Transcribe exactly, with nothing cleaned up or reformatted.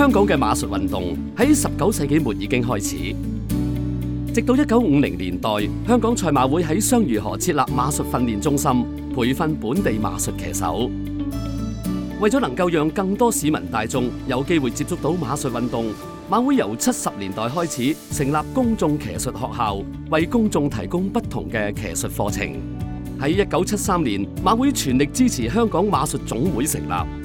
香港嘅馬術運動喺十九世紀末已經開始，直到一九五零年代，香港賽馬會喺雙魚河設立馬術訓練中心，培訓本地馬術騎手。為咗能夠讓更多市民大眾有機會接觸到馬術運動，馬會由七十年代開始成立公眾騎術學校，為公眾提供不同嘅騎術課程。喺一九七三年，馬會全力支持香港馬術總會成立。